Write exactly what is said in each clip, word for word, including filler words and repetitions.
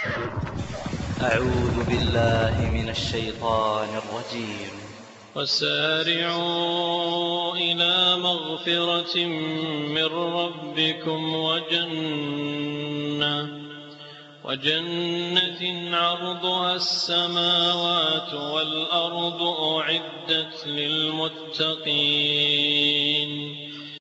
أعوذ بالله من الشيطان الرجيم. وسارعوا إلى مغفرة من ربكم وجنة وجنة عرضها السماوات والأرض أعدت للمتقين.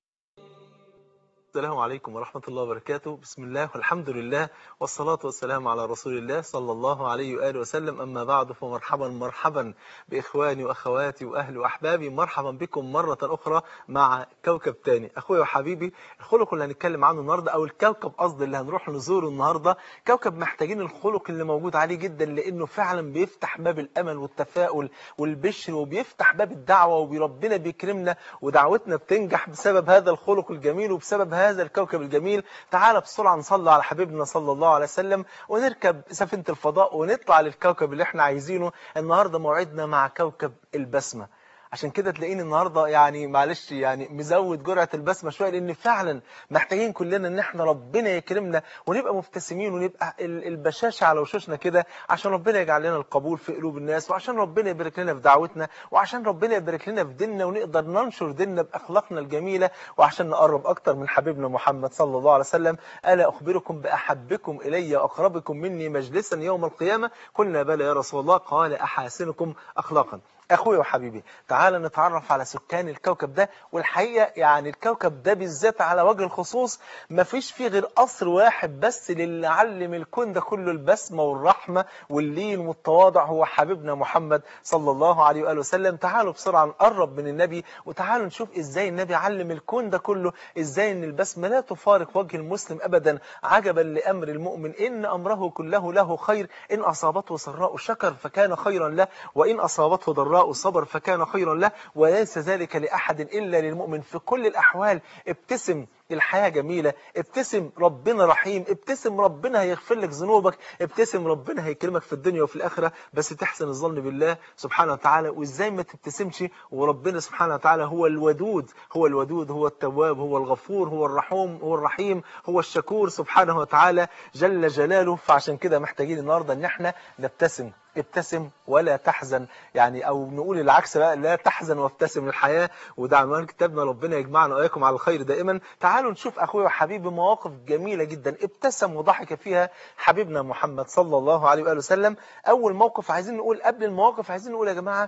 السلام عليكم ورحمة الله وبركاته. بسم الله والحمد لله والصلاة والسلام على رسول الله صلى الله عليه وآله وسلم. أما بعد، فمرحبا مرحبا بإخواني وأخواتي وأهلي وأحبابي. مرحبا بكم مرة أخرى مع كوكب تاني. أخويا وحبيبي، الخلق اللي هنتكلم عنه النهاردة، أو الكوكب قصد اللي هنروح نزوره النهاردة، كوكب محتاجين الخلق اللي موجود عليه جدا، لأنه فعلا بيفتح باب الأمل والتفاؤل والبشر، وبيفتح باب الدعوة، وربنا بيكرمنا ودعوتنا بتنجح بسبب هذا الخلق الجميل وبسبب هذا الكوكب الجميل. تعال بسرعة نصلي على حبيبنا صلى الله عليه وسلم ونركب سفينة الفضاء ونطلع للكوكب اللي احنا عايزينه. النهاردة موعدنا مع كوكب البسمة. عشان كده تلاقيني النهاردة يعني معلش يعني مزود جرعة البسمة شوية، لأن فعلا محتاجين كلنا إن احنا ربنا يكرمنا ونبقى مبتسمين ونبقى البشاشة على وشوشنا كده، عشان ربنا يجعل لنا القبول في قلوب الناس، وعشان ربنا يبارك لنا في دعوتنا، وعشان ربنا يبارك لنا في ديننا ونقدر ننشر ديننا بأخلاقنا الجميلة، وعشان نقرب أكتر من حبيبنا محمد صلى الله عليه وسلم. ألا أخبركم بأحبكم إلي وأقربكم مني مجلسا يوم القيامة؟ قلنا بلى يا رسول الله، قال أحاسنكم أخلاقا. أخوي وحبيبي، تعال نتعرف على سكان الكوكب ده. والحقيقة يعني الكوكب ده بالذات على وجه الخصوص ما فيش فيه غير قصر واحد بس للي علم الكون ده كله البسمة والرحمة واللين والتواضع، هو حبيبنا محمد صلى الله عليه وآله وسلم. تعالوا بسرعة نقرب من النبي، وتعالوا نشوف إزاي النبي علم الكون ده كله، إزاي إن البسمة لا تفارق وجه المسلم أبدا. عجبا لأمر المؤمن إن أمره كله له خير، إن أصابته سراء شكر فكان خيرا له، وإن أصابته ضراء صبر فكان خيرا له، وليس ذلك لأحد إلا للمؤمن. في كل الأحوال ابتسم، الحياة جميلة. ابتسم، ربنا رحيم. ابتسم، ربنا هيغفر لك ذنوبك. ابتسم، ربنا هيكرمك في الدنيا وفي الآخرة، بس تحسن الظن بالله سبحانه وتعالى. وإزاي ما تبتسمش وربنا سبحانه وتعالى هو الودود، هو الودود، هو التواب، هو الغفور، هو الرحوم، هو الرحيم، هو الشكور سبحانه وتعالى جل جلاله. فعشان كده محتاجين النهاردة ان احنا نبتسم. ابتسم ولا تحزن، يعني او نقول العكس بقى، لا تحزن وابتسم. الحياة وده عنوان كتابنا، ربنا يجمعنا واياكم على الخير دائما. تعالوا نشوف اخويا وحبيبي مواقف جميلة جدا ابتسم وضحك فيها حبيبنا محمد صلى الله عليه وآله وسلم. اول موقف عايزين نقول، قبل المواقف عايزين نقول يا جماعة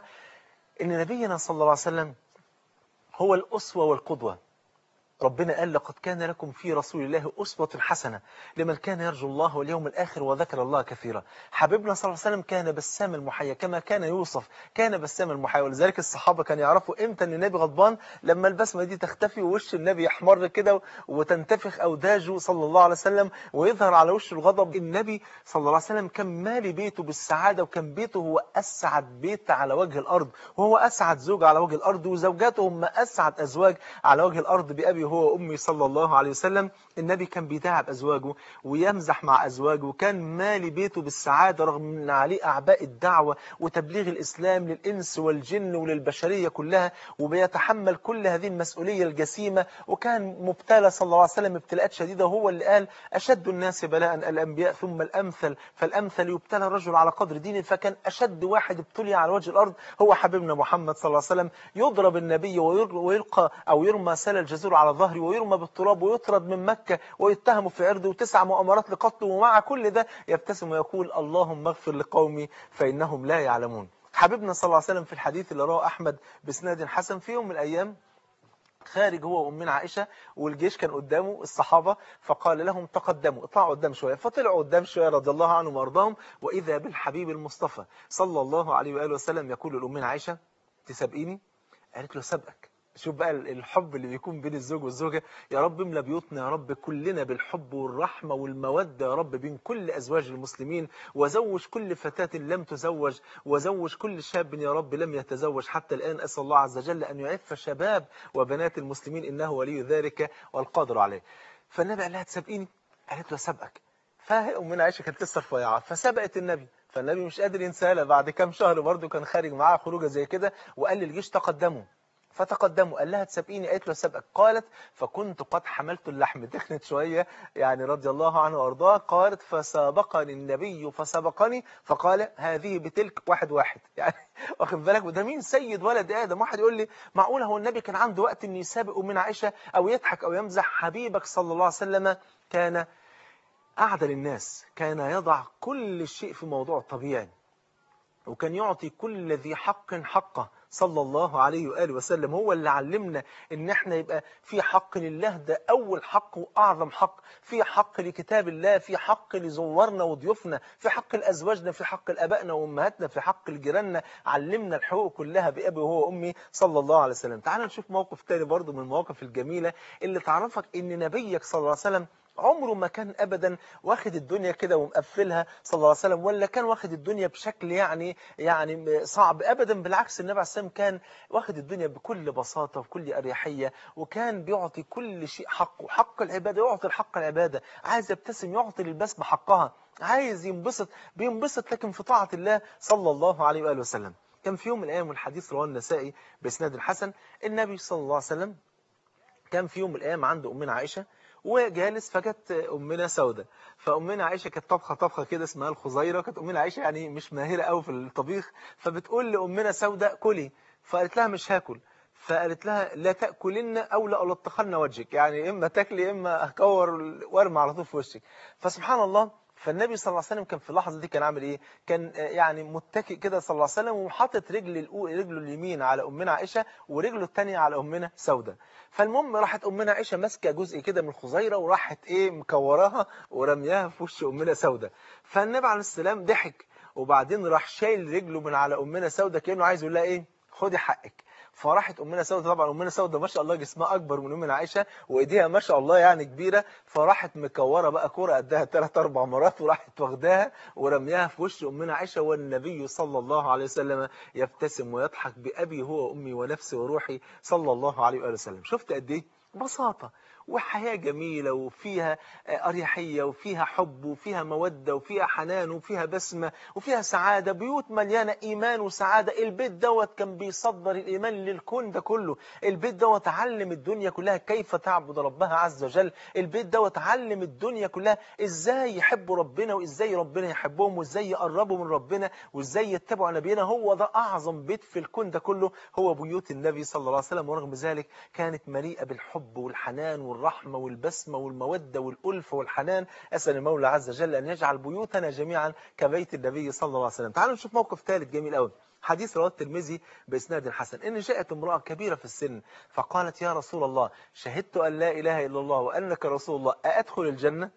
ان نبينا صلى الله عليه وسلم هو الأسوة والقدوة. ربنا قال لقد كان لكم في رسول الله أسوة حسنة لمن كان يرجو الله واليوم الآخر وذكر الله كثيرا. حبيبنا صلى الله عليه وسلم كان بسام المحيا، كما كان يوصف كان بسام المحيا. ولذلك الصحابة كانوا يعرفوا امتى ان النبي غضبان، لما البسمة دي تختفي ووش النبي يحمر كده وتنتفخ أوداجه صلى الله عليه وسلم ويظهر على وشه الغضب. النبي صلى الله عليه وسلم كان مالي بيته بالسعادة، وكان بيته هو أسعد بيت على وجه الأرض، وهو أسعد زوج على وجه الأرض، وزوجاته هم أسعد أزواج على وجه الأرض بأبي هو وأمي صلى الله عليه وسلم. النبي كان بيداعب أزواجه ويمزح مع أزواجه، وكان مالي بيته بالسعادة رغم أن عليه أعباء الدعوة وتبليغ الإسلام للإنس والجن وللبشرية كلها، وبيتحمل كل هذه المسؤولية الجسيمة. وكان مبتلى صلى الله عليه وسلم ابتلاءات شديدة، وهو اللي قال أشد الناس بلاء الأنبياء ثم الأمثل فالأمثل، يبتلى الرجل على قدر دينه. فكان أشد واحد ابتلي على وجه الأرض هو حبيبنا محمد صلى الله عليه وسلم. يضرب النبي ويلقى أو يرمى سل الجزور على ظهره ويرمى بالتراب ويطرد من مكة ويتهم في عرضه وتسع مؤامرات لقتله، ومع كل ده يبتسم ويقول اللهم اغفر لقومي فإنهم لا يعلمون. حبيبنا صلى الله عليه وسلم في الحديث اللي رواه أحمد بسناد حسن، في يوم من الأيام خارج هو وأمنا عائشة والجيش كان قدامه الصحابة، فقال لهم تقدموا اطلعوا قدام شوية، فطلعوا قدام شوية رضي الله عنهم وارضاهم، وإذا بالحبيب المصطفى صلى الله عليه وآله وسلم يقول لأمنا عائشة تسابقيني؟ قالت له سابقك. شوف بقى الحب اللي بيكون بين الزوج والزوجة. يا رب املى بيوتنا يا رب كلنا بالحب والرحمة والمودة يا رب بين كل أزواج المسلمين، وزوج كل فتاة لم تزوج، وزوج كل شاب يا رب لم يتزوج حتى الآن. أسأل الله عز وجل أن يعف شباب وبنات المسلمين، إنه ولي ذلك والقادر عليه. فالنبي قال لها تسابقيني؟ قالت له سابقك. فأمنا عائشة كانت لسه رفيعة فسبقت النبي، فالنبي مش قادر ينساها. بعد كام شهر برضه كان خارج معاه خروجه زي كده، وقال للجيش تقدموا. فتقدموا، قال لها تسابقيني؟ قالت له سابقك. قالت فكنت قد حملت اللحم، تخنت شوية يعني رضي الله عنه وارضاه. قالت فسابقني النبي فسبقني فقال هذه بتلك واحد واحد يعني واخد بالك؟ وده مين؟ سيد ولد آدم. واحد يقول لي معقولة هو النبي كان عنده وقت إن يسابق من عائشة أو يضحك أو يمزح؟ حبيبك صلى الله عليه وسلم كان أعدل الناس، كان يضع كل شيء في موضوع طبيعي، وكان يعطي كل ذي حق حقه صلى الله عليه وآله وسلم. هو اللي علمنا ان احنا يبقى في حق لله، ده اول حق واعظم حق، في حق لكتاب الله، في حق لزوارنا وضيوفنا، في حق لازواجنا، في حق لابائنا وامهاتنا، في حق لجيراننا. علمنا الحقوق كلها بابي وهو وامي صلى الله عليه وسلم. تعال نشوف موقف تاني برضو من المواقف الجميلة اللي تعرفك ان نبيك صلى الله عليه وسلم عمره ما كان أبدا واخد الدنيا كده ومقفلها صلى الله عليه وسلم، ولا كان واخد الدنيا بشكل يعني يعني صعب أبدا. بالعكس النبي عليه السلام كان واخد الدنيا بكل بساطة وبكل أريحية، وكان بيعطي كل شيء حقه. حق العبادة يعطي الحق العبادة، عايز يبتسم يعطي للبسمة حقها، عايز ينبسط بينبسط لكن في طاعة الله صلى الله عليه وآله وسلم. كان في يوم من الأيام، والحديث رواه النسائي بإسناد الحسن، النبي صلى الله عليه وسلم كان في يوم من الأيام عند أمنا عائشة وجالس، فجت أمنا سودة. فأمنا عائشة كانت طبخة طبخة كده اسمها الخزيرة، كانت أمنا عائشة يعني مش ماهرة قوي في الطبيخ، فبتقول لأمنا سودة كلي، فقالت لها مش هاكل. فقالت لها لا تأكلن أو لا ألطخن وجهك، يعني إما تاكلي إما أكور وارمي على طول في وشك. فسبحان الله، فالنبي صلى الله عليه وسلم كان في اللحظة دي كان عامل إيه؟ كان يعني متكئ كده صلى الله عليه وسلم، وحاطط رجل رجله اليمين على أمنا عائشة ورجله الثانية على أمنا سودة. فالمهم راحت أمنا عائشة ماسكة جزء كده من الخزيرة وراحت إيه مكوراها ورمياها في وش أمنا سودة. فالنبي عليه السلام ضحك، وبعدين راح شايل رجله من على أمنا سودة كأنه عايز يقول لها إيه؟ خدي حقك. فراحت أمنا سودة، طبعا أمنا سودة ما شاء الله جسمها أكبر من أمنا عائشة وإيديها ما شاء الله يعني كبيرة، فراحت مكورة بقى كورة قدها ثلاث أربع مرات وراحت واخداها ورمياها في وش أمنا عائشة. والنبي صلى الله عليه وسلم يبتسم ويضحك بأبي هو وأمي ونفسي وروحي صلى الله عليه وآله وسلم. شفت قد إيه بساطة وحياة جميلة وفيها أريحية وفيها حب وفيها مودة وفيها حنان وفيها بسمة وفيها سعادة، بيوت مليانة إيمان وسعادة. البيت دوت كان بيصدر الإيمان للكون ده كله. البيت دوت علم الدنيا كلها كيف تعبد ربها عز وجل. البيت دوت علم الدنيا كلها إزاي يحبوا ربنا وإزاي ربنا يحبهم وإزاي يقربوا من ربنا وإزاي يتبعوا نبينا. هو ده أعظم بيت في الكون ده كله، هو بيوت النبي صلى الله عليه وسلم. ورغم ذلك كانت مليئة بالحب والحنان والرحمة والبسمة والمودة والألفة والحنان. أسأل المولى عز وجل أن يجعل بيوتنا جميعا كبيت النبي صلى الله عليه وسلم. تعالوا نشوف موقف ثالث جميل قوي، حديث رواه الترمذي بإسناد حسن، إن جاءت امرأة كبيرة في السن فقالت يا رسول الله شهدت أن لا إله إلا الله وأنك رسول الله أأدخل الجنة؟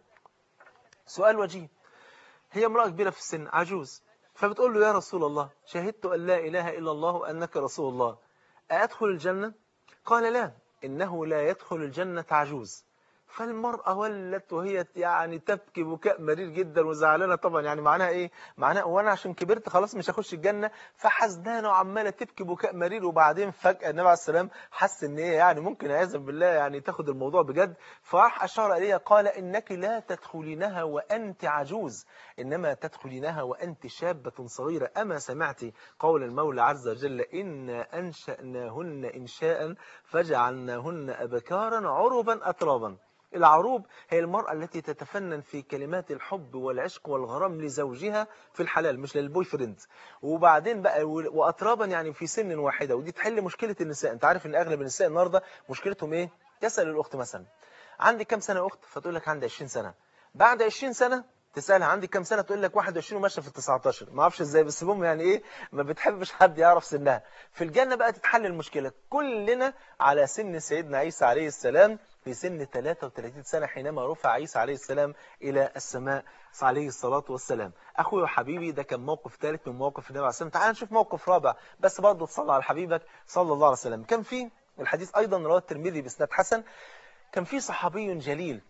سؤال وجيه. هي امرأة كبيرة في السن عجوز، فبتقول له يا رسول الله شهدت أن لا إله إلا الله وأنك رسول الله أأدخل الجنة؟ قال لا، إنه لا يدخل الجنة عجوز. فالمرأة ولت وهي يعني تبكي بكاء مرير جدا وزعلانة طبعا. يعني معناها ايه؟ معناها وانا عشان كبرت خلاص مش هخش الجنة؟ فحزنانة وعمالة تبكي بكاء مرير. وبعدين فجأة النبي عليه السلام حس ان هي يعني ممكن عياذا بالله يعني تاخد الموضوع بجد، فراح اشار اليها قال انك لا تدخلينها وانت عجوز، انما تدخلينها وانت شابة صغيرة. اما سمعت قول المولى عز وجل إنا أنشأناهن إنشاء فجعلناهن أبكارا عربا أترابا. العروب هي المرأة التي تتفنن في كلمات الحب والعشق والغرام لزوجها في الحلال مش للبوي فريند. وبعدين بقى وأترابا يعني في سن واحدة، ودي تحل مشكلة النساء. انت عارف ان اغلب النساء النهاردة مشكلتهم ايه؟ تسأل الاخت مثلا عندي كم سنة اخت؟ فتقول لك عندي عشرين سنة. بعد عشرين سنة تسألها عندي كم سنة؟ تقول لك واحد وعشرين وماشية في التسعتاشر. ما اعرفش ازاي بس المهم يعني ايه ما بتحبش حد يعرف سنها. في الجنة بقى تتحل المشكلة، كلنا على سن سيدنا عيسى عليه السلام في سن ثلاثة وثلاثين سنة حينما رفع عيسى عليه السلام إلى السماء عليه الصلاة والسلام. أخوي وحبيبي ده كان موقف ثالث من مواقف النبي عليه السلام. تعال نشوف موقف رابع بس برضه تصلى على حبيبك صلى الله عليه وسلم. كان في الحديث أيضا رواه الترمذي بإسناد حسن، كان في صحابي جليل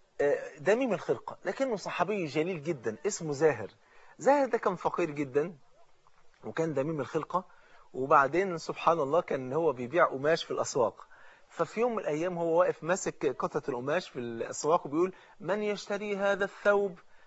دميم الخلقة لكنه صحابي جليل جدا اسمه زاهر. زاهر ده كان فقير جدا وكان دميم الخلقة، وبعدين سبحان الله كان هو بيبيع قماش في الأسواق. ففي يوم من الأيام هو واقف ماسك قطعة القماش في الأسواق وبيقول من يشتري هذا الثوب؟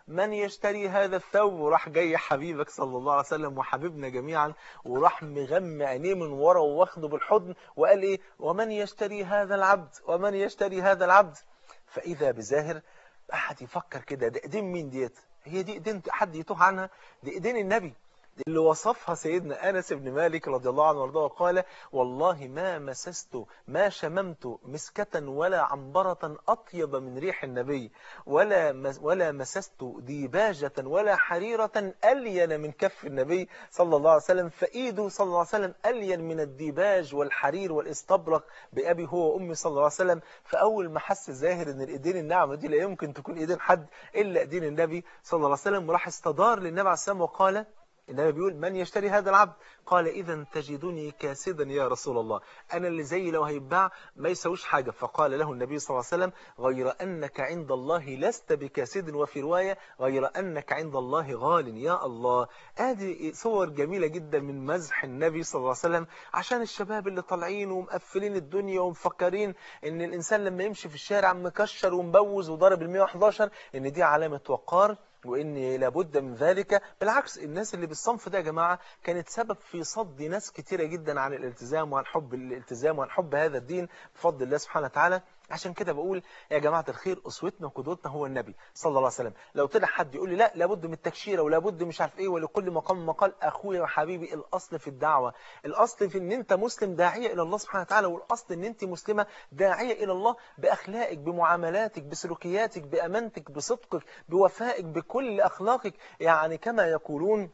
من يشتري هذا الثوب؟ وراح جاي حبيبك صلى الله عليه وسلم وحبيبنا جميعا، وراح مغمى عينيه من ورا واخده بالحضن وقال ايه؟ ومن يشتري هذا العبد؟ ومن يشتري هذا العبد؟ فاذا بزاهر احد يفكر كده، ده ايدين مين ديت؟ هي دي ايدين حد يتوه عنها؟ دي ايدين النبي اللي وصفها سيدنا أنس بن مالك رضي الله عنه وارضاه، وقال والله ما مسست ما شممت مسكة ولا عنبرة أطيب من ريح النبي، ولا ولا مسست ديباجة ولا حريرة ألين من كف النبي صلى الله عليه وسلم. فإيده صلى الله عليه وسلم ألين من الديباج والحرير والاستبرق بأبي هو وأمي صلى الله عليه وسلم. فأول ما حس الزاهر إن الإيدين الناعمة دي لا يمكن تكون إيدين حد إلا إيدين النبي صلى الله عليه وسلم، وراح استدار للنبي عليه السلام وقال، النبي بيقول من يشتري هذا العبد؟ قال إذا تجدني كاسدا يا رسول الله، أنا اللي زي لو هيتباع ما يسويش حاجة. فقال له النبي صلى الله عليه وسلم غير أنك عند الله لست بكاسد، وفي رواية غير أنك عند الله غال. يا الله، هذه صور جميلة جدا من مزح النبي صلى الله عليه وسلم عشان الشباب اللي طالعين ومقفلين الدنيا ومفكرين إن الإنسان لما يمشي في الشارع مكشر ومبوز وضارب المية وحداشر إن دي علامة وقار، وإن لابد من ذلك. بالعكس، الناس اللي بالصنف ده يا جماعة كانت سبب في صد ناس كتيرة جدا عن الالتزام وعن حب الالتزام وعن حب هذا الدين بفضل الله سبحانه وتعالى. عشان كده بقول يا جماعة الخير، أسوتنا وقدوتنا هو النبي صلى الله عليه وسلم. لو طلع حد يقول لي لا لابد من التكشيرة ولابد مش عارف ايه ولكل مقام مقال، أخويا وحبيبي الأصل في الدعوة، الأصل في ان انت مسلم داعية إلى الله سبحانه وتعالى، والأصل ان انت مسلمة داعية إلى الله بأخلاقك بمعاملاتك بسلوكياتك بأمانتك بصدقك بوفائك بكل أخلاقك. يعني كما يقولون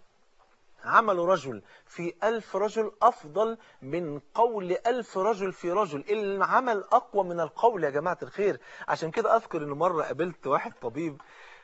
عمل رجل في ألف رجل أفضل من قول ألف رجل في رجل، العمل أقوى من القول يا جماعة الخير. عشان كده أذكر إن مرة قابلت واحد طبيب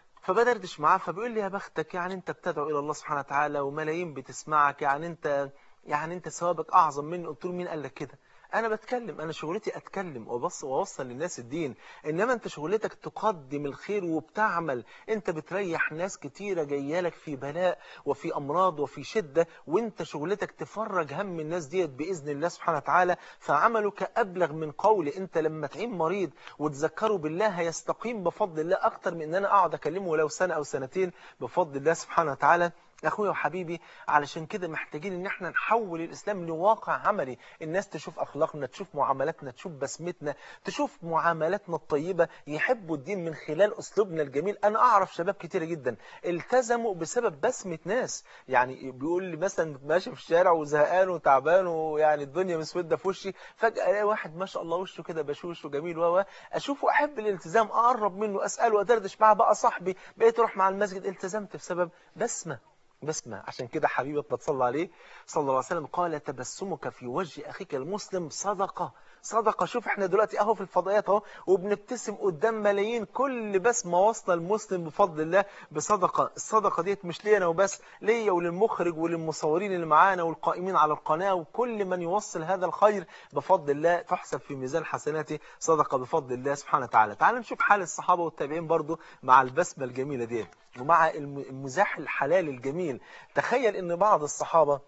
فبدردش معاه فبيقول لي يا بختك، يعني أنت بتدعو إلى الله سبحانه وتعالى وملايين بتسمعك، يعني أنت يعني أنت ثوابك أعظم مني. قلت له مين قال لك كده؟ أنا بتكلم، أنا شغلتي أتكلم وبص وأوصل للناس الدين، إنما أنت شغلتك تقدم الخير وبتعمل. أنت بتريح ناس كتيرة جايالك في بلاء وفي أمراض وفي شدة، وأنت شغلتك تفرج هم الناس ديت بإذن الله سبحانه وتعالى. فعملك أبلغ من قولي. أنت لما تعين مريض وتذكره بالله هيستقيم بفضل الله أكتر من أن أنا أقعد أكلمه لو سنة أو سنتين بفضل الله سبحانه وتعالى. أخويا وحبيبي، علشان كده محتاجين ان احنا نحول الإسلام لواقع عملي، الناس تشوف أخلاقنا، تشوف معاملاتنا، تشوف بسمتنا، تشوف معاملاتنا الطيبة، يحبوا الدين من خلال أسلوبنا الجميل. أنا أعرف شباب كتير جدا التزموا بسبب بسمة ناس، يعني بيقول لي مثلا ماشي في الشارع وزهقان وتعبان ويعني الدنيا مسودة في وشي، فجأة الاقي واحد ما شاء الله وشه كده بشوش وجميل و أشوفه أحب الالتزام، أقرب منه، أسأله، أدردش معاه، بقى صاحبي، بقيت أروح مع المسجد. التزمت بسبب بسمة بسمة. عشان كده حبيبك بتصلى عليه صلى الله عليه وسلم قال تبسمك في وجه أخيك المسلم صدقة. صدقة. شوف احنا دلوقتي اهو في الفضائيات اهو وبنبتسم قدام ملايين، كل بسمة واصلة المسلم بفضل الله بصدقة. الصدقة ديت مش لينا وبس، ليا وللمخرج وللمصورين اللي معانا والقائمين على القناة وكل من يوصل هذا الخير بفضل الله تحسب في ميزان حسناته صدقة بفضل الله سبحانه وتعالى. تعال نشوف حال الصحابة والتابعين برضو مع البسمة الجميلة ديت ومع المزاح الحلال الجميل. تخيل ان بعض الصحابة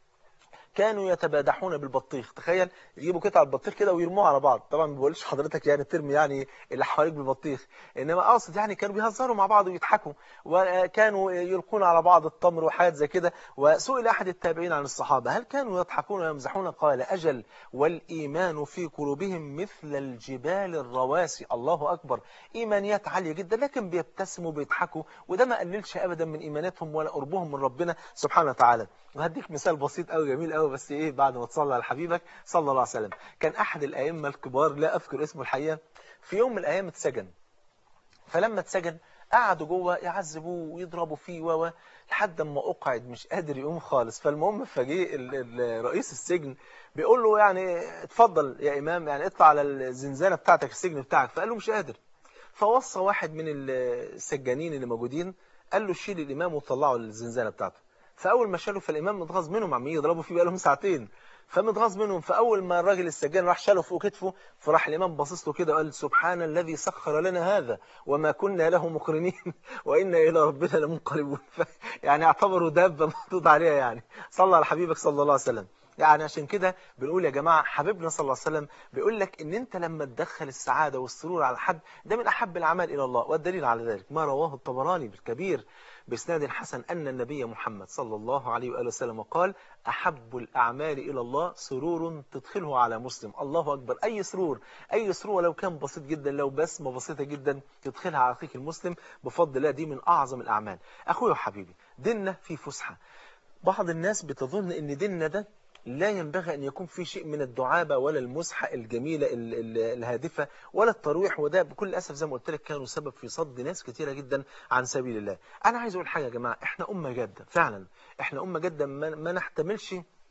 كانوا يتبادحون بالبطيخ. تخيل يجيبوا قطع البطيخ كده ويرموها على بعض. طبعا ما بقولش حضرتك يعني ترمي يعني اللي حواليك بالبطيخ، انما اقصد يعني كانوا بيهزروا مع بعض ويضحكوا، وكانوا يلقون على بعض التمر وحاجات زي كده. وسئل احد التابعين عن الصحابة هل كانوا يضحكون ويمزحون؟ قال اجل، والايمان في قلوبهم مثل الجبال الرواسي. الله اكبر، ايمانيات عالية جدا لكن بيبتسموا وبيضحكوا، وده ما قللش ابدا من ايماناتهم ولا قربهم من ربنا سبحانه وتعالى. وهديك مثال بسيط قوي جميل قوي بس ايه بعد ما تصلى على حبيبك صلى الله عليه وسلم. كان احد الائمه الكبار لا اذكر اسمه الحقيقه في يوم من الايام اتسجن، فلما اتسجن قعدوا جوه يعذبوه ويضربوا فيه و لحد ما اقعد مش قادر يقوم خالص. فالمهم فجيه رئيس السجن بيقول له يعني اتفضل يا امام يعني اطلع على الزنزانه بتاعتك السجن بتاعك، فقال له مش قادر. فوصى واحد من السجانين اللي موجودين قال له شيل الامام وطلعه الزنزانه بتاعته. فاول ما شالوا فالامام متغاظ منهم، عم يضربوا فيه بقالهم ساعتين، فمتغاظ منهم. فاول ما الراجل السجان راح شاله فوق كتفه فراح الامام باصص له كده وقال سبحان الذي سخر لنا هذا وما كنا له مقرنين وانا الى ربنا لمنقلبون. يعني اعتبروا دابه محطوط عليها يعني. صلى على حبيبك صلى الله عليه وسلم. يعني عشان كده بنقول يا جماعة حبيبنا صلى الله عليه وسلم بيقول لك ان انت لما تدخل السعادة والسرور على حد ده من احب الاعمال الى الله. والدليل على ذلك ما رواه الطبراني بالكبير بإسناد حسن أن النبي محمد صلى الله عليه وآله وسلم قال أحب الأعمال إلى الله سرور تدخله على مسلم. الله أكبر. أي سرور أي سرور ولو كان بسيط جدا، لو بسمة بسيطة جدا تدخلها على أخيك المسلم بفضل الله، دي من أعظم الأعمال. أخوي وحبيبي ديننا في فسحة. بعض الناس بتظن أن ديننا ده لا ينبغي أن يكون في شيء من الدعابة ولا المزحة الجميلة الهادفة ولا الترويح، وده بكل أسف زي ما قلت لك كانوا سبب في صد ناس كتيرة جدا عن سبيل الله. أنا عايز أقول حاجة يا جماعة، إحنا أمة جادة فعلا، إحنا أمة جادة ما, ما نحتملش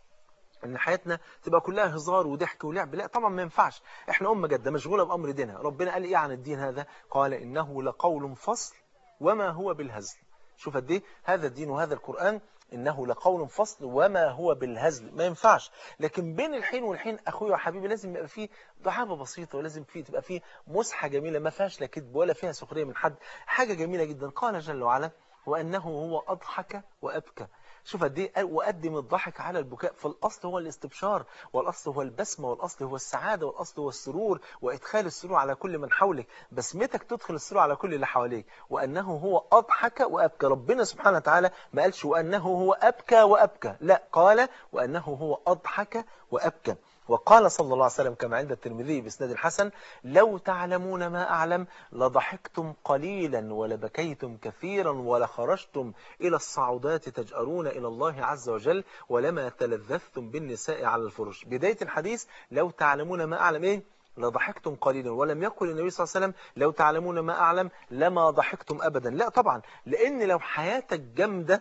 ان حياتنا تبقى كلها هزار وضحك ولعب، لا طبعا ما ينفعش. احنا امه جاده مشغوله بامر دينها. ربنا قال ايه عن الدين هذا؟ قال انه لقول فصل وما هو بالهزل. شوف قد ايه هذا الدين وهذا القرآن إنه لقول فصل وما هو بالهزل. ما ينفعش. لكن بين الحين والحين أخوي وحبيبي لازم يبقى فيه دعابة بسيطة، ولازم فيه تبقى فيه مسحة جميلة ما فيهاش لا كذب ولا فيها سخرية من حد، حاجة جميلة جدا. قال جل وعلا وأنه هو أضحك وأبكى. شوف قد ايه وقدم الضحك على البكاء. فالاصل هو الاستبشار، والاصل هو البسمه، والاصل هو السعاده، والاصل هو السرور وادخال السرور على كل من حولك. بسمتك تدخل السرور على كل اللي حواليك. وانه هو اضحك وابكى. ربنا سبحانه وتعالى ما قالش وانه هو ابكى وابكى، لا، قال وانه هو اضحك وابكى. وقال صلى الله عليه وسلم كما عند الترمذي بإسناد الحسن لو تعلمون ما أعلم لضحكتم قليلا ولبكيتم كثيرا ولخرجتم إلى الصعودات تجأرون إلى الله عز وجل ولما تلذذتم بالنساء على الفرش. بداية الحديث لو تعلمون ما أعلم إيه؟ لضحكتم قليلا. ولم يقل النبي صلى الله عليه وسلم لو تعلمون ما أعلم لما ضحكتم أبدا، لا طبعا، لأن لو حياتك جامدة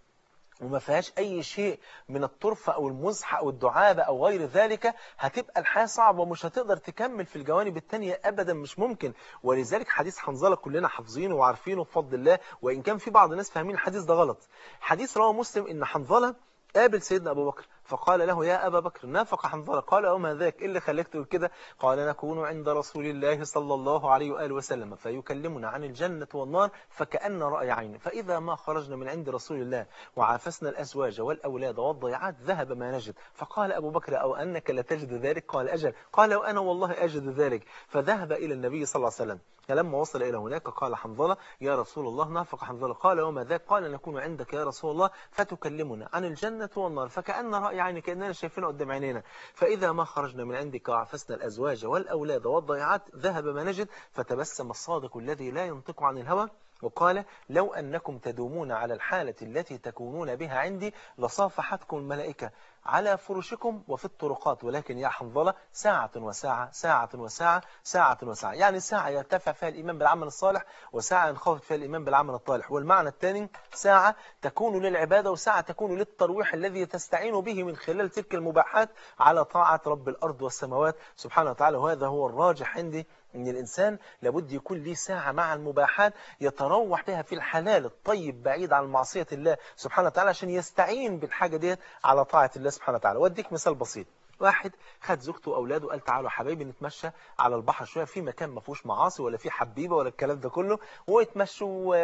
وما فيهاش أي شيء من الطرفة أو المزحة أو الدعابة أو غير ذلك هتبقى الحياة صعبة ومش هتقدر تكمل في الجوانب التانية أبدا، مش ممكن. ولذلك حديث حنظلة كلنا حافظينه وعارفينه بفضل الله، وإن كان في بعض الناس فاهمين الحديث ده غلط. حديث رواه مسلم إن حنظلة قابل سيدنا أبو بكر فقال له يا أبا بكر نافق حنظلة. قال وما ذاك؟ إيه اللي خلاك تقول كده؟ قال نكون عند رسول الله صلى الله عليه وآله وسلم فيكلمنا عن الجنة والنار فكأن رأي عين، فإذا ما خرجنا من عند رسول الله وعافسنا الأزواج والأولاد والضيعات ذهب ما نجد. فقال أبو بكر أو أنك لتجد ذلك؟ قال أجل. قال وأنا والله أجد ذلك. فذهب إلى النبي صلى الله عليه وسلم. فلما وصل إلى هناك قال حنظلة يا رسول الله نافق حنظلة. قال وما ذاك؟ قال نكون عندك يا رسول الله فتكلمنا عن الجنة والنار فكأن رأي عين، كأننا شايفينه قدام عينينا. فإذا ما خرجنا من عندك وعفسنا الأزواج والأولاد والضيعات ذهب ما نجد. فتبسم الصادق الذي لا ينطق عن الهوى وقال لو أنكم تدومون على الحالة التي تكونون بها عندي لصافحتكم الملائكة على فرشكم وفي الطرقات، ولكن يا حنظلة ساعة وساعة ساعة وساعة ساعة وساعة، يعني ساعة يرتفع فيها الإيمان بالعمل الصالح وساعة ينخفض فيها الإيمان بالعمل الطالح. والمعنى الثاني ساعة تكون للعبادة وساعة تكون للترويح الذي تستعين به من خلال تلك المباحات على طاعة رب الأرض والسماوات سبحانه وتعالى. وهذا هو الراجح عندي، ان الانسان لابد يكون ليه ساعة مع المباحات يتروح بها في الحلال الطيب بعيد عن معصية الله سبحانه وتعالى عشان يستعين بالحاجة ديت على طاعة الله سبحانه وتعالى. واديك مثال بسيط. واحد خد زوجته واولاده وقال تعالوا حبايبي نتمشى على البحر شويه في مكان ما فيهوش معاصي ولا فيه حبيبه ولا الكلام ده كله، ويتمشوا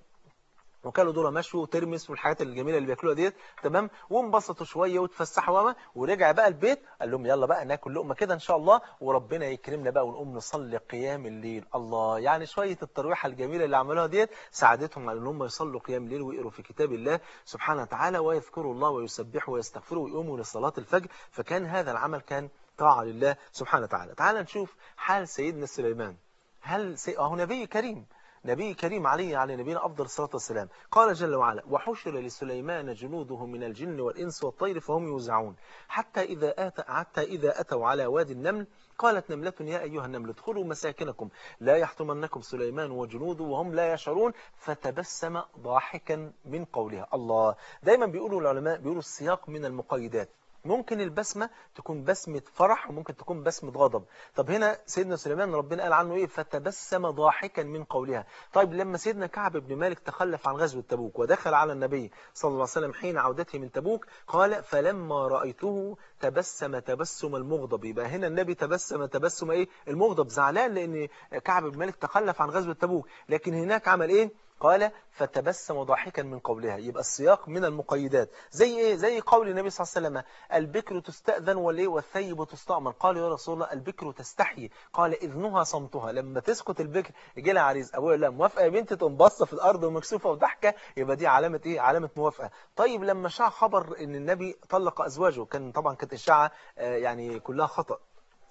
وكانوا دول مشوا وترمس والحاجات الجميله اللي بياكلوها ديت، تمام، وانبسطوا شويه وتفسحوا وما ورجع بقى البيت قال لهم يلا بقى ناكل لقمه كده ان شاء الله وربنا يكرمنا بقى ونقوم نصلي قيام الليل. الله، يعني شويه الترويحه الجميله اللي عملوها ديت ساعدتهم على ان هم يصلوا قيام الليل ويقروا في كتاب الله سبحانه وتعالى ويذكروا الله ويسبحوا ويستغفروا ويقوموا لصلاه الفجر. فكان هذا العمل كان طاعه لله سبحانه وتعالى. تعال نشوف حال سيدنا سليمان. هل سي... هو نبي كريم، نبي كريم عليه على نبينا أفضل الصلاة والسلام. قال جل وعلا وحشر لسليمان جنوده من الجن والإنس والطير فهم يوزعون حتى إذا, آت... حتى إذا أتوا على وادي النمل قالت نملة يا أيها النمل ادخلوا مساكنكم لا يحطمنكم سليمان وجنوده وهم لا يشعرون فتبسم ضاحكا من قولها. الله، دايما بيقولوا العلماء بيقولوا السياق من المقيدات. ممكن البسمة تكون بسمة فرح وممكن تكون بسمة غضب. طب هنا سيدنا سليمان ربنا قال عنه ايه؟ فتبسم ضاحكا من قولها. طيب لما سيدنا كعب بن مالك تخلف عن غزوة تبوك ودخل على النبي صلى الله عليه وسلم حين عودته من تبوك قال فلما رأيته تبسم تبسم المغضب. يبقى هنا النبي تبسم تبسم ايه؟ المغضب، زعلان لان كعب بن مالك تخلف عن غزوة تبوك. لكن هناك عمل ايه؟ قال فتبسم ضاحكا من قولها. يبقى السياق من المقيدات. زي ايه؟ زي قول النبي صلى الله عليه وسلم البكر تستأذن والايه والثيب تستأمر. قال يا رسول الله البكر تستحي، قال إذنها صمتها. لما تسكت البكر يجي لها عريس، ابويا لا موافقه يا بنتي، تقوم باصه في الارض ومكسوفه وضحكه، يبقى دي علامه ايه؟ علامه موافقه. طيب لما شاع خبر ان النبي طلق ازواجه، كان طبعا كانت الشاعه يعني كلها خطأ،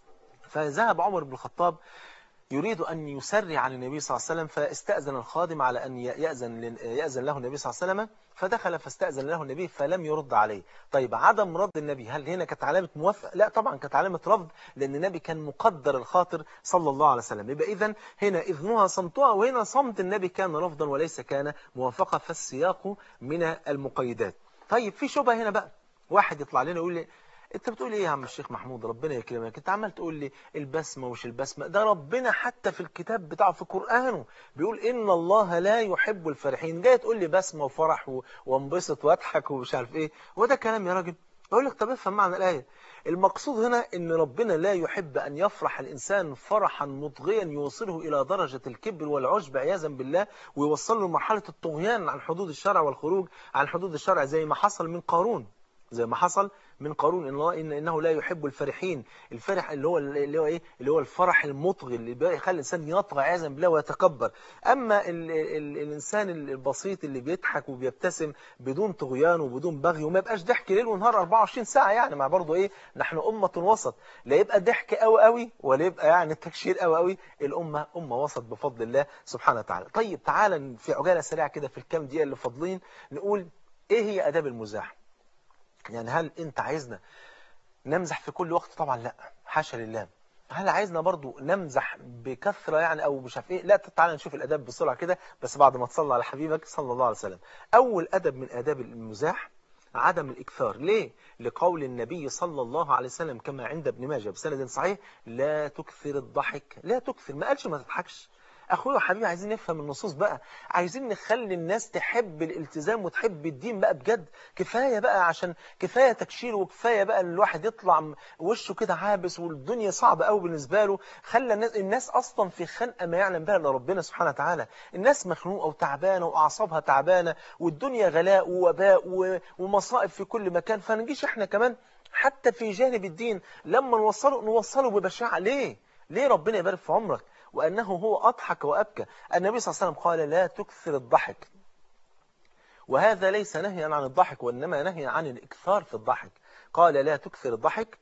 فذهب عمر بن الخطاب يريد أن يسري عن النبي صلى الله عليه وسلم، فاستأذن الخادم على أن يأذن يأذن له النبي صلى الله عليه وسلم، فدخل فاستأذن له النبي فلم يرد عليه. طيب عدم رد النبي هل هنا كانت علامة موافقة؟ لا طبعا كانت علامة رفض، لأن النبي كان مقدر الخاطر صلى الله عليه وسلم. يبقى إذن هنا إذنها صمتها، وهنا صمت النبي كان رفضا وليس كان موافقة، فالسياق من المقيدات. طيب في شبهة هنا بقى، واحد يطلع لنا يقول لي انت بتقول ايه يا عم الشيخ محمود ربنا يكرمك، انت عمال تقول لي البسمه ومش البسمه، ده ربنا حتى في الكتاب بتاعه في قرآنه بيقول ان الله لا يحب الفرحين، جاي تقول لي بسمه وفرح وانبسط واضحك ومش عارف ايه، هو ده كلام يا راجل؟ اقول لك طب افهم معنى الايه. المقصود هنا ان ربنا لا يحب ان يفرح الانسان فرحا مطغيا يوصله الى درجه الكبر والعجب عياذا بالله، ويوصله لمرحله الطغيان عن حدود الشرع والخروج عن حدود الشرع، زي ما حصل من قارون زي ما حصل من قارون. إن الله إن إنه لا يحب الفرحين. الفرح اللي هو اللي هو إيه؟ اللي هو الفرح المطغي اللي بيخلي الإنسان يطغى عياذا بالله ويتكبر. أما ال ال الإنسان البسيط اللي بيضحك وبيبتسم بدون طغيان وبدون بغي، وما يبقاش ضحك ليل ونهار أربعة وعشرين ساعة، يعني مع برضه إيه؟ نحن أمة وسط، لا يبقى ضحك قوي قوي ولا يبقى يعني تكشير قوي قوي. الأمة أمة وسط بفضل الله سبحانه وتعالى. طيب تعالى في عجالة سريعة كده في الكام دقيقة اللي فاضلين نقول إيه هي آداب المزاح. يعني هل انت عايزنا نمزح في كل وقت؟ طبعا لا، حاشا لله. هل عايزنا برضو نمزح بكثرة يعني او مش عارف ايه؟ لا. تعالى نشوف الاداب بسرعة كده، بس بعد ما تصلى على حبيبك صلى الله عليه وسلم. اول ادب من اداب المزاح عدم الاكثار. ليه؟ لقول النبي صلى الله عليه وسلم كما عند ابن ماجه بسند صحيح لا تكثر الضحك. لا تكثر، ما قالش ما تضحكش. اخويا وحبيبي عايزين نفهم النصوص بقى، عايزين نخلي الناس تحب الالتزام وتحب الدين بقى بجد. كفايه بقى، عشان كفايه تكشير، وكفايه بقى ان الواحد يطلع وشه كده عابس والدنيا صعبه قوي بالنسبه له. خلى الناس الناس اصلا في خنقه ما يعلم بها الا ربنا سبحانه وتعالى. الناس مخنوقه وتعبانه واعصابها تعبانه، والدنيا غلاء ووباء ومصائب في كل مكان، فنجيش احنا كمان حتى في جانب الدين لما نوصله نوصله ببشاعه. ليه؟ ليه؟ ربنا يبارك في عمرك. وأنه هو أضحك وأبكى. النبي صلى الله عليه وسلم قال لا تكثر الضحك، وهذا ليس نهيا عن الضحك وإنما نهيا عن الإكثار في الضحك. قال لا تكثر الضحك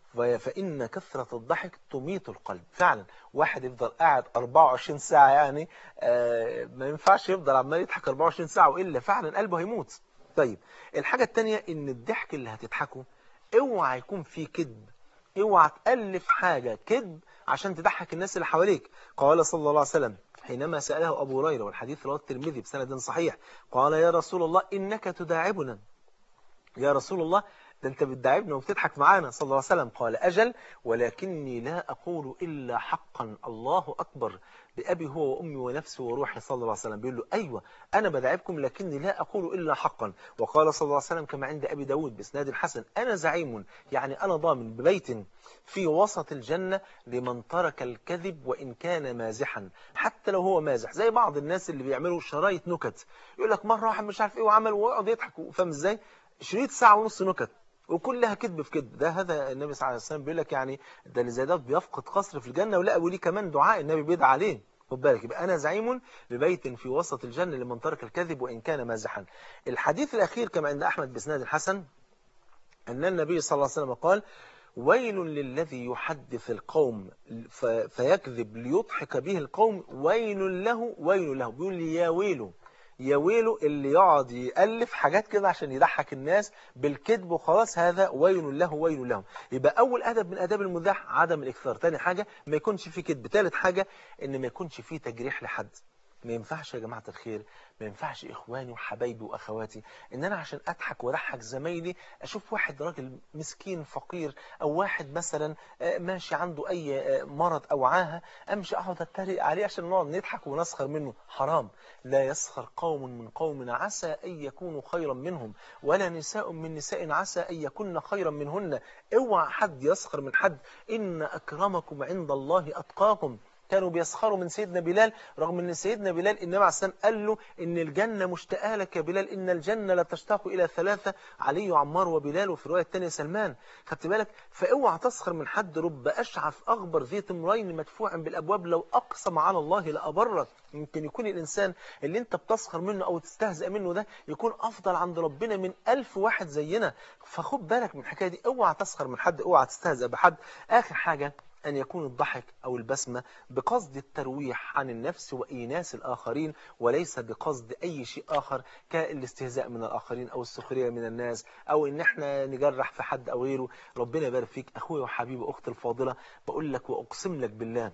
فإن كثرة الضحك تميت القلب. فعلا واحد يفضل قاعد أربعة وعشرين ساعة، يعني آه ما ينفعش يفضل عمال يضحك أربعة وعشرين ساعة، وإلا فعلا قلبه هيموت. طيب الحاجة التانية إن الضحك اللي هتضحكه اوعى يكون فيه كذب، اوعى تألف حاجة كذب عشان تضحك الناس اللي حواليك. قال صلى الله عليه وسلم حينما سأله أبو هريرة، والحديث رواه الترمذي بسند صحيح، قال يا رسول الله إنك تداعبنا. يا رسول الله ده أنت بتداعبنا وبتضحك معانا. صلى الله عليه وسلم قال أجل ولكني لا أقول إلا حقا. الله أكبر، بأبي هو وأمي ونفسي وروحي. صلى الله عليه وسلم بيقول له أيوة أنا بداعبكم لكني لا أقول إلا حقا. وقال صلى الله عليه وسلم كما عند أبي داود بإسناد الحسن أنا زعيم، يعني أنا ضامن ببيت في وسط الجنة لمن ترك الكذب وإن كان مازحا. حتى لو هو مازح، زي بعض الناس اللي بيعملوا شرايط نكت، يقول لك مرة واحد مش عارف إيه وعمل ويقعد يضحك، فاهم إزاي؟ شريط ساعة ونص نكت وكلها كذب في كذب. ده هذا النبي صلى الله عليه وسلم بيقول لك يعني ده اللي زي ده بيفقد قصر في الجنة. ولا وليه كمان دعاء النبي بيدعى عليه. خد بالك، يبقى أنا زعيم ببيت في وسط الجنة لمن ترك الكذب وإن كان مازحا. الحديث الأخير كما عند أحمد بإسناد الحسن أن النبي صلى الله عليه وسلم قال ويل للذي يحدث القوم فيكذب ليضحك به القوم، ويل له ويل له. بيقول لي يا ويله يا ويله اللي يقعد يألف حاجات كده عشان يضحك الناس بالكذب وخلاص، هذا ويل له ويل له. يبقى أول أدب من أداب المزاح عدم الإكثار. تاني حاجة ما يكونش فيه كذب. تالت حاجة إن ما يكونش فيه تجريح لحد. ما ينفعش يا جماعة الخير، ما ينفعش إخواني وحبايبي وأخواتي إن أنا عشان أضحك وأضحك زمايلي أشوف واحد راجل مسكين فقير، أو واحد مثلا ماشي عنده أي مرض أو عاهة، أمشي أقعد أتريق عليه عشان نقعد نضحك ونسخر منه. حرام. لا يسخر قوم من قوم عسى أن يكونوا خيرا منهم، ولا نساء من نساء عسى أن يكون خيرا منهن. اوعى حد يسخر من حد. إن أكرمكم عند الله أتقاكم. كانوا بيسخروا من سيدنا بلال، رغم ان سيدنا بلال النبي عليه السلام قال له ان الجنة مشتاقة لك يا بلال، ان الجنة لا تشتاق الى ثلاثة، علي وعمار وبلال، وفي الرواية الثانية سلمان. خدت بالك؟ فاوعى تسخر من حد، رب اشعث اغبر ذي تمرين مدفوع بالابواب لو اقسم على الله لابرك. يمكن يكون الانسان اللي انت بتسخر منه او تستهزئ منه ده يكون افضل عند ربنا من ألف واحد زينا. فخد بالك من الحكايه دي، اوعى تسخر من حد، اوعى تستهزئ بحد. اخر حاجه أن يكون الضحك أو البسمة بقصد الترويح عن النفس وإيناس الآخرين، وليس بقصد أي شيء آخر كالاستهزاء من الآخرين أو السخرية من الناس أو إن احنا نجرح في حد أو غيره. ربنا يبارك فيك أخوي وحبيبي أختي الفاضلة، بقول لك وأقسم لك بالله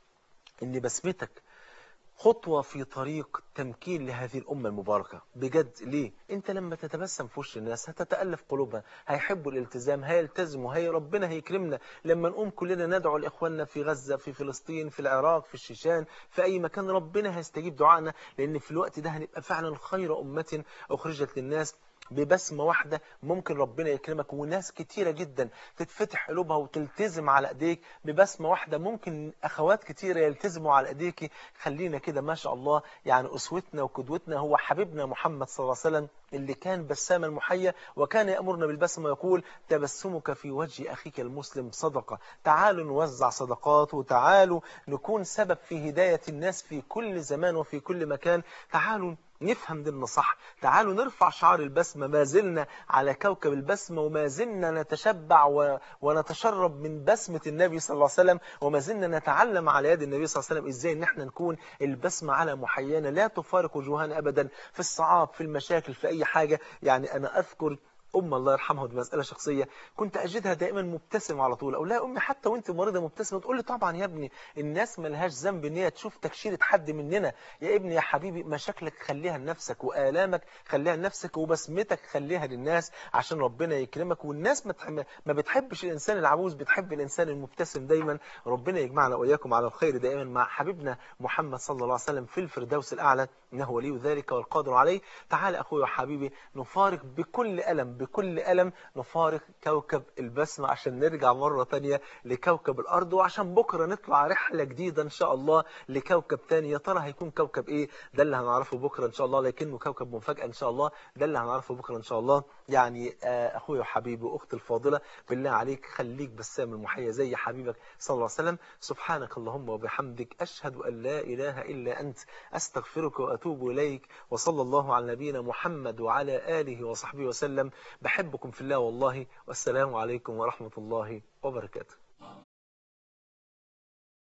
إن بسمتك خطوة في طريق تمكين لهذه الأمة المباركة بجد. ليه؟ أنت لما تتبسم في وش الناس هتتألف قلوبها، هيحبوا الالتزام، هيلتزموا، هي ربنا هيكرمنا لما نقوم كلنا ندعو لإخواننا في غزة، في فلسطين، في العراق، في الشيشان، في أي مكان، ربنا هيستجيب دعائنا، لأن في الوقت ده هنبقى فعلا خير أمة أخرجت للناس. ببسمة واحدة ممكن ربنا يكرمك وناس كتيرة جدا تتفتح قلوبها وتلتزم على ايديك. ببسمة واحدة ممكن اخوات كتيرة يلتزموا على ايديك. خلينا كده ما شاء الله، يعني اسوتنا وقدوتنا هو حبيبنا محمد صلى الله عليه وسلم اللي كان بساما محيا، وكان يأمرنا بالبسمة ويقول تبسمك في وجه أخيك المسلم صدقة. تعالوا نوزع صدقات، وتعالوا نكون سبب في هداية الناس في كل زمان وفي كل مكان. تعالوا نفهم ديننا صح، تعالوا نرفع شعار البسمة. ما زلنا على كوكب البسمة، وما زلنا نتشبع و... ونتشرب من بسمة النبي صلى الله عليه وسلم، وما زلنا نتعلم على يد النبي صلى الله عليه وسلم ازاي ان احنا نكون البسمة على محيانا لا تفارق وجوهنا ابدا في الصعاب، في المشاكل، في اي حاجة. يعني انا اذكر أم الله يرحمها، ودي مسألة شخصية، كنت أجدها دائما مبتسمة على طول. أقول لها يا أمي حتى وأنت مريضة مبتسمة؟ تقول لي طبعا يا ابني، الناس ما لهاش ذنب إن هي تشوف تكشيرة حد مننا. يا ابني يا حبيبي، مشاكلك خليها لنفسك، وآلامك خليها لنفسك، وبسمتك خليها للناس عشان ربنا يكرمك. والناس ما ما بتحبش الإنسان العبوس، بتحب الإنسان المبتسم دايما. ربنا يجمعنا وإياكم على الخير دائما مع حبيبنا محمد صلى الله عليه وسلم في الفردوس الأعلى، إنه ولي ذلك والقادر عليه. تعال أخوي وحبيبي نفارق بكل ألم، بكل ألم نفارق كوكب البسمة عشان نرجع مرة تانية لكوكب الأرض، وعشان بكرة نطلع رحلة جديدة إن شاء الله لكوكب تاني. يا ترى هيكون كوكب إيه؟ ده اللي هنعرفه بكرة إن شاء الله، لكنه كوكب مفاجأة إن شاء الله. ده اللي هنعرفه بكرة إن شاء الله. يعني آه أخوي وحبيبي وأختي الفاضلة، بالله عليك خليك بسام المحيا زي حبيبك صلى الله عليه وسلم. سبحانك اللهم وبحمدك، أشهد أن لا إله إلا أنت، أستغفرك وأتوب إليك. وصلى الله على نبينا محمد وعلى آله وصحبه وسلم. بحبكم في الله والله، والسلام عليكم ورحمة الله وبركاته.